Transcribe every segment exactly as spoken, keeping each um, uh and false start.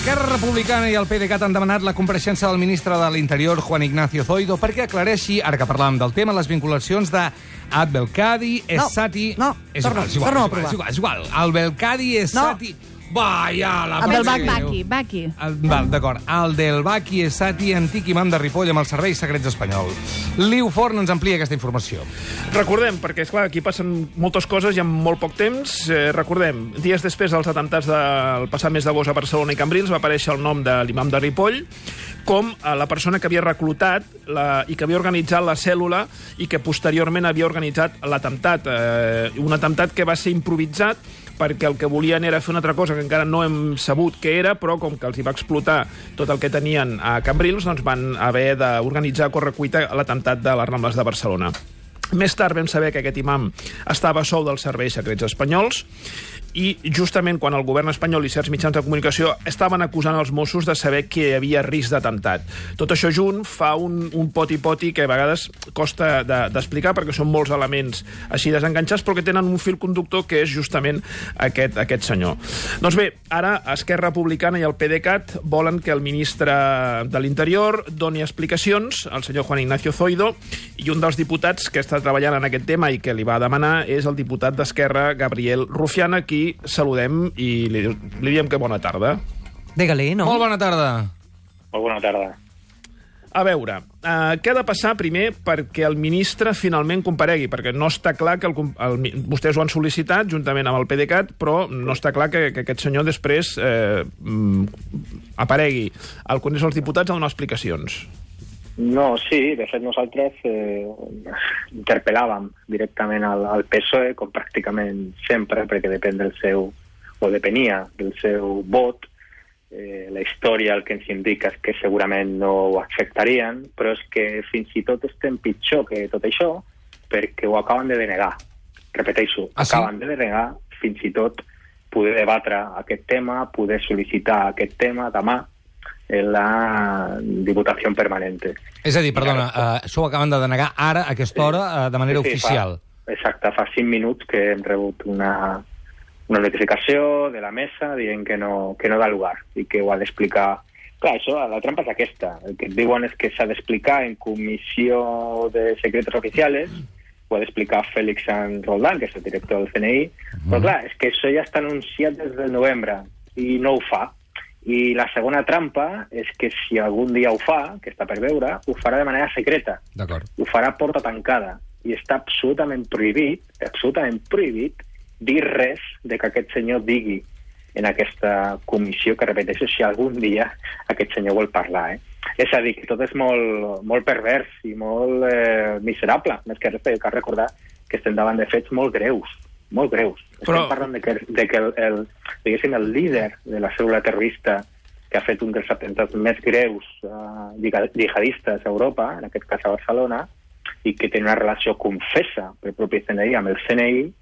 Esquerra Republicana i el P D Cat han demanat la compareixença del ministre de l'Interior, Juan Ignacio Zoido, perquè aclareixi, ara que parlàvem del tema, les vinculacions de Abdelkadi, Essati... No, no, és torna, igual, és igual, torna a és igual, provar. és igual, és igual. El Belkadi, Essati... No. Va, ja, la... Amb el Baki. Baki, Baki. El, val, d'acord. El del Baki Essati, antic imam de Ripoll amb els serveis secrets espanyol. Liu Forn ens amplia aquesta informació. Recordem, perquè, esclar, aquí passen moltes coses i en molt poc temps. Eh, recordem, dies després dels atemptats del passat mes d'agost a Barcelona i Cambrils va aparèixer el nom de l'imam de Ripoll com a la persona que havia reclutat la, i que havia organitzat la cèl·lula i que posteriorment havia organitzat l'atemptat. Eh, un atemptat que va ser improvisat perquè el que volien era fer una altra cosa que encara no hem sabut què era, però com que els hi va explotar tot el que tenien a Cambrils, doncs van haver d'organitzar a correcuita l'atemptat de les Rambles de Barcelona. Més tard vam saber que aquest imam estava a sou dels serveis secrets espanyols i justament quan el govern espanyol i certs mitjans de comunicació estaven acusant els Mossos de saber que hi havia risc d'atemptat. Tot això junt fa un, un poti-poti que a vegades costa d'explicar de, perquè són molts elements així desenganxats però que tenen un fil conductor que és justament aquest, aquest senyor. Doncs bé, ara Esquerra Republicana i el P D Cat volen que el ministre de l'Interior doni explicacions, el senyor Juan Ignacio Zoido, i un dels diputats que està treballant en aquest tema i que li va demanar és el diputat d'Esquerra, Gabriel Rufián, a qui saludem i li, li diem que bona tarda. Digue-li, no? Molt bona tarda. Molt bona tarda. A veure, eh, què ha de passar primer perquè el ministre finalment comparegui? Perquè no està clar que el, el, vostès ho han sol·licitat juntament amb el P D Cat, però no està clar que, que aquest senyor després eh, aparegui al Congrés dels Diputats a donar explicacions. No, sí, de fet nosaltres eh, interpel·làvem directament al, al P S O E, com pràcticament sempre, perquè depèn del seu, o depenia del seu vot. Eh, la història el que ens indica és que segurament no ho acceptarien, però és que fins i tot estem pitjor que tot això, perquè ho acaben de denegar. Repeteixo, ah, sí? acaben de denegar fins i tot poder debatre aquest tema, poder sol·licitar aquest tema demà en la Diputació Permanente. És a dir, perdona, uh, això ho acaben de denegar ara, a aquesta hora, uh, de manera sí, sí, oficial. Fa, exacte, fa cinc minuts que hem rebut una, una notificació de la mesa dient que no, que no da lugar i que ho ha d'explicar. Clar, això, la trampa és aquesta. El que et diuen és que s'ha d'explicar en comissió de secretos oficiales, ho ha d'explicar Félix San Roldán, que és el director del C N I, mm. però clar, és que això ja està anunciat des del novembre i no ho fa. I la segona trampa és que si algun dia ho fa, que està per veure, ho farà de manera secreta. D'acord. Ho farà a porta tancada. I està absolutament prohibit, absolutament prohibit, dir res de que aquest senyor digui en aquesta comissió, que repeteixo, si algun dia aquest senyor vol parlar. Eh? És a dir, que tot és molt, molt pervers i molt eh, miserable. Més que res, cal recordar que estem davant de fets molt greus. molt greus. Però... Estem parlant de que, de que el, el, diguéssim, el líder de la cèl·lula terrorista que ha fet un dels atemptats més greus uh, jihadistes a Europa, en aquest cas a Barcelona, i que té una relació confessa pel propi C N I amb el C N I,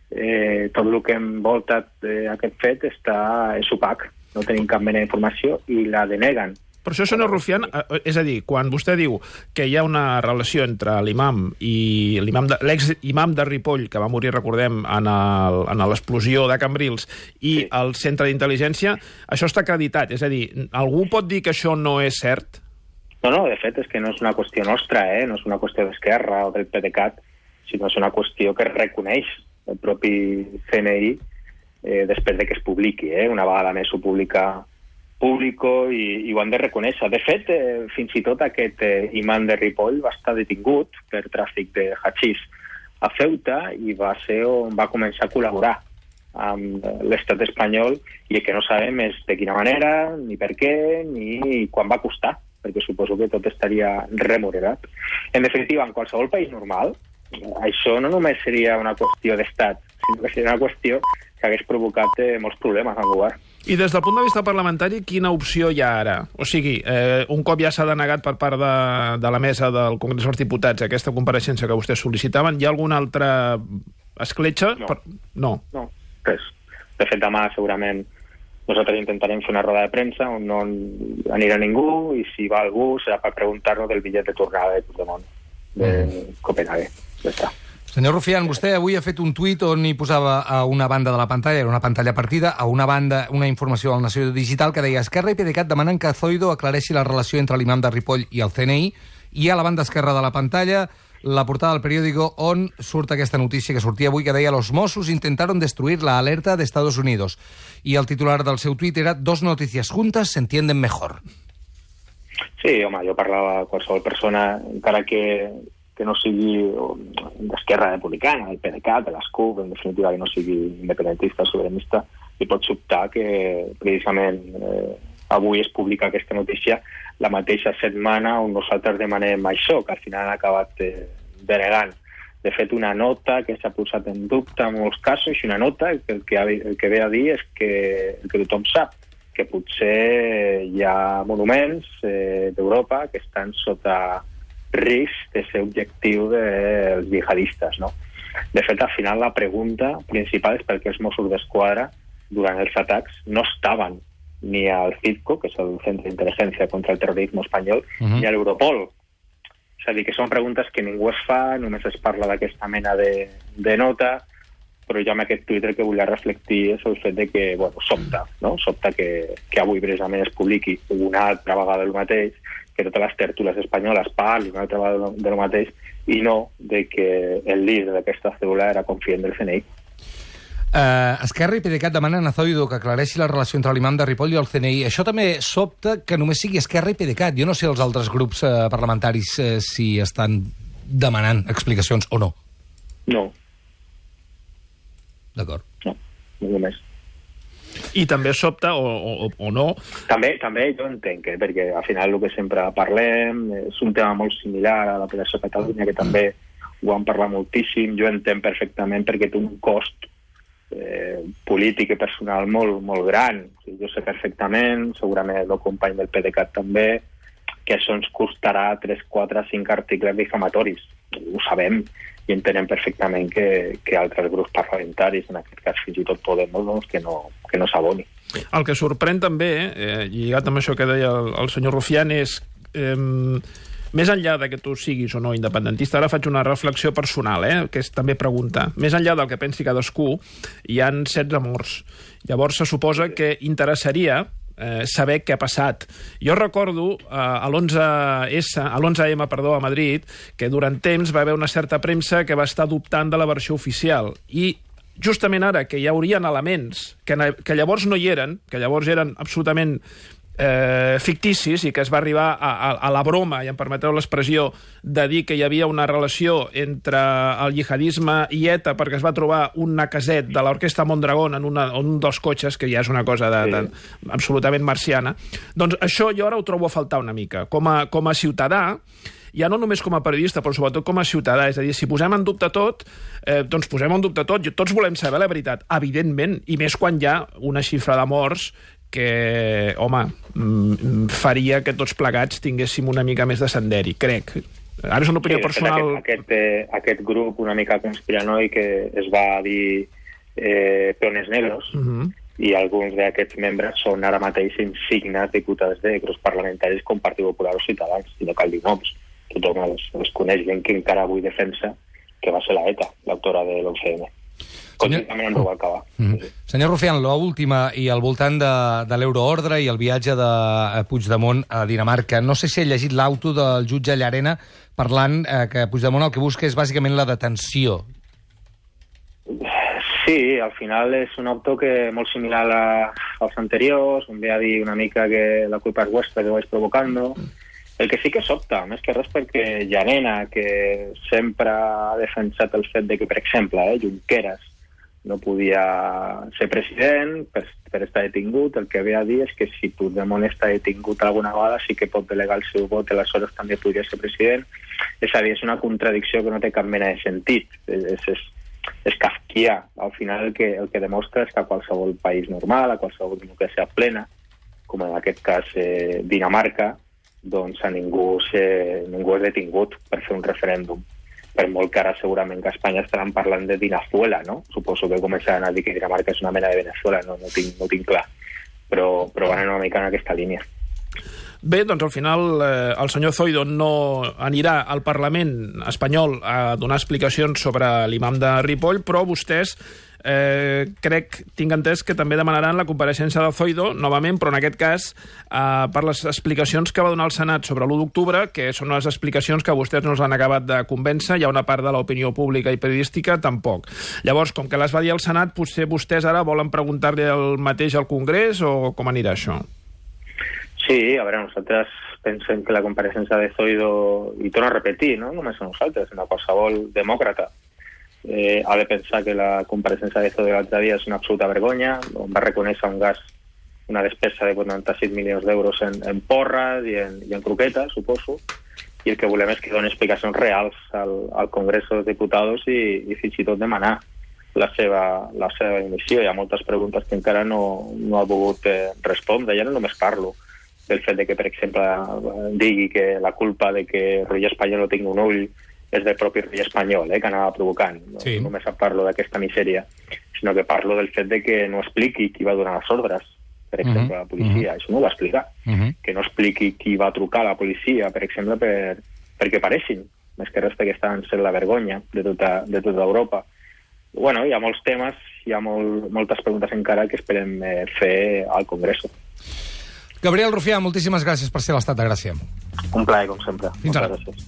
eh, tot el que envolta eh, aquest fet està, és opac. No tenim cap mena d'informació i la deneguen. Per això, senyor Rufián, és a dir, quan vostè diu que hi ha una relació entre l'imam i l'ex-imam de Ripoll, que va morir, recordem, en l'explosió de Cambrils, i sí. el centre d'intel·ligència, això està acreditat. És a dir, algú pot dir que això no és cert? No, no, de fet, és que no és una qüestió nostra, eh? No és una qüestió d'Esquerra o del P D Cat, sinó és una qüestió que reconeix el propi C N I eh, després de que es publiqui. Eh? Una vegada més ho publica público i, i ho han de reconèixer. De fet, eh, fins i tot aquest eh, imam de Ripoll va estar detingut per tràfic de hachís a Ceuta i va ser on va començar a col·laborar amb l'estat espanyol i el que no sabem és de quina manera, ni per què, ni quan va costar, perquè suposo que tot estaria remunerat. En definitiva, en qualsevol país normal, això no només seria una qüestió d'estat, sinó que seria una qüestió que hagués provocat eh, molts problemes al govern. I des del punt de vista parlamentari, quina opció hi ha ara? O sigui, eh, un cop ja s'ha denegat per part de, de la mesa del Congrés dels Diputats aquesta compareixença que vostès sol·licitaven, hi ha alguna altra escletxa? No. Per... no. No, res. De fet, demà segurament nosaltres intentarem fer una roda de premsa on no anirà ningú i si va algú serà per preguntar-nos del bitllet de tornada de Puigdemont de mm. Copenhague. Ja està. Senyor Rufián, vostè avui ha fet un tuit on hi posava a una banda de la pantalla, era una pantalla partida, a una banda una informació del Nació Digital que deia Esquerra i PDeCAT demanen que Zoido aclareixi la relació entre l'imam de Ripoll i el C N I, i a la banda esquerra de la pantalla la portada del periòdico on surt aquesta notícia que sortia avui que deia los Mossos intentaron destruir la alerta de Estados Unidos. I el titular del seu tuit era dos noticias juntas se entienden mejor. Sí, home, jo parlava a qualsevol persona, encara que, que no sigui d'Esquerra Republicana, del PDeCAT, de l'ESCUP, en definitiva que no sigui independentista, sobiranista, i pot sobtar que precisament eh, avui es publica aquesta notícia la mateixa setmana on nosaltres demanem això, que al final han acabat eh, denegant. De fet, una nota que s'ha posat en dubte en molts casos, i una nota que el que, ha, el que ve a dir és que el que tothom sap, que potser hi ha monuments eh, d'Europa que estan sota risc de ser objectiu dels jihadistes, no? De fet, al final la pregunta principal és perquè els Mossos d'Esquadra durant els atacs no estaven ni al CITCO, que és el Centre d'Intel·ligència contra el Terrorisme Espanyol, uh-huh. ni a l'Europol. És a dir, que són preguntes que ningú es fa, només es parla d'aquesta mena de, de nota, però jo amb aquest Twitter que volia reflectir és el fet de que, bueno, sobta, no? Sobta que, que avui precisament es publiqui una altra vegada el mateix, que totes les tèrtules espanyoles parlin una altra vegada del mateix, i no de que el líder d'aquesta cèl·lula era confident del C N I. Uh, Esquerra i PDeCAT demanen a Zoido que aclareixi la relació entre l'imam de Ripoll i el C N I. Això també sobta que només sigui Esquerra i PDeCAT. Jo no sé els altres grups uh, parlamentaris uh, si estan demanant explicacions o no. No. D'acord. No, no només. I també sobta, o, o, o no... També, també jo entenc, eh, perquè al final el que sempre parlem és un tema molt similar a l'operació Catalunya, que també ho han parlat moltíssim. Jo entenc perfectament perquè té un cost eh, polític i personal molt, molt gran. O sigui, jo sé perfectament, segurament el meu company del PDeCAT també, que això ens costarà tres, quatre, cinc articles difamatoris. Ho sabem i entenem perfectament que, que altres grups parlamentaris, en aquest cas fins i tot Podemos, doncs, que no, que no s'aboni. El que sorprèn també, eh, lligat amb això que deia el, el senyor Rufián, és eh, més enllà de que tu siguis o no independentista, ara faig una reflexió personal, eh, que és també preguntar. Més enllà del que pensi cadascú, hi han setze morts. Llavors se suposa que interessaria Eh, saber què ha passat. Jo recordo eh, a l'onze esse, a l'onze eme, perdó, a Madrid, que durant temps va haver una certa premsa que va estar dubtant de la versió oficial. I justament ara, que hi haurien elements que, que llavors no hi eren, que llavors eren absolutament eh, ficticis i que es va arribar a, a, a la broma, i em permeteu l'expressió, de dir que hi havia una relació entre el jihadisme i ETA perquè es va trobar un caset de l'Orquestra Mondragón en, una, en un dels cotxes, que ja és una cosa de, de, absolutament marciana. Doncs això jo ara ho trobo a faltar una mica. Com a, com a ciutadà, ja no només com a periodista, però sobretot com a ciutadà. És a dir, si posem en dubte tot, eh, doncs posem en dubte tot. Tots volem saber la veritat, evidentment, i més quan hi ha una xifra de morts que, home, faria que tots plegats tinguéssim una mica més de senderi, crec. Ara és una opinió sí, personal... Aquest, aquest, aquest grup una mica conspiranoic que es va dir eh, Peones Negros, uh-huh. i alguns d'aquests membres són ara mateix insignes diputats de grups parlamentaris com Partit Popular o Ciutadans, i no cal dir noms. Tothom els, els coneix, gent que encara avui defensa que va ser la ETA, l'autora de l'onze eme. Conjuntament amb Rubalcaba. Mm. Sí. Senyor Rufián, l'última, i al voltant de, de l'euroordre i el viatge de Puigdemont a Dinamarca. No sé si he llegit l'auto del jutge Llarena parlant eh, que Puigdemont el que busca és bàsicament la detenció. Sí, al final és un auto que molt similar a, als anteriors, on ve a dir una mica que la culpa és vostra, que ho vaig provocando. El que sí que sobta, més que res perquè Llarena, que sempre ha defensat el fet de que, per exemple, eh, Junqueras no podia ser president per, per estar detingut, el que ve a dir és que si Puigdemont està detingut alguna vegada sí que pot delegar el seu vot, aleshores també podria ser president. És a dir, és una contradicció que no té cap mena de sentit. És, és, és kafkià. Al final el que, el que demostra és que a qualsevol país normal, a qualsevol democràcia plena, com en aquest cas eh, Dinamarca, doncs a ningú, se, ningú és detingut per fer un referèndum. Per molt que ara segurament que a Espanya estaran parlant de Dinazuela, no? Suposo que començaran a dir que Dinamarca és una mena de Venezuela, no, no, tinc, no tinc clar. Però, però van una mica en aquesta línia. Bé, doncs al final eh, el senyor Zoido no anirà al Parlament espanyol a donar explicacions sobre l'imam de Ripoll, però vostès eh, crec, tinc entès que també demanaran la compareixença de Zoido novament, però en aquest cas eh, per les explicacions que va donar el Senat sobre l'u d'octubre, que són unes explicacions que vostès no els han acabat de convèncer, hi ha una part de l'opinió pública i periodística tampoc. Llavors, com que les va dir el Senat, potser vostès ara volen preguntar-li el mateix al Congrés o com anirà això? Sí, a veure, nosaltres pensem que la compareixença de Zoido, i torno a repetir, no només a nosaltres, sinó a qualsevol demòcrata, eh, ha de pensar que la compareixença de Zoido l'altre dia és una absoluta vergonya, on va reconèixer un gas, una despesa de quaranta-set milions d'euros en, en porres i en, i en croquetes, suposo, i el que volem és que doni explicacions reals al, al Congrés dels Diputats i, i fins i tot demanar la seva, la seva dimissió. Hi ha moltes preguntes que encara no, no ha pogut eh, respondre. Ja no només parlo del fet de que, per exemple, digui que la culpa de que Roger Espanyol no tingui un ull és del propi rei espanyol, eh, que anava provocant. No, sí. no només parlo d'aquesta misèria, sinó que parlo del fet de que no expliqui qui va donar les ordres, per exemple, uh -huh. a la policia. Uh -huh. Això no ho va explicar. Uh -huh. Que no expliqui qui va trucar a la policia, per exemple, per, perquè pareixin, més que res perquè estaven sent la vergonya de tota, de tota Europa. Bueno, hi ha molts temes, hi ha molt, moltes preguntes encara que esperem eh, fer al Congreso. Gabriel Rufià, moltíssimes gràcies per ser a l'Estat de Gràcia. Un plaer, com sempre. Fins ara. Moltes gràcies.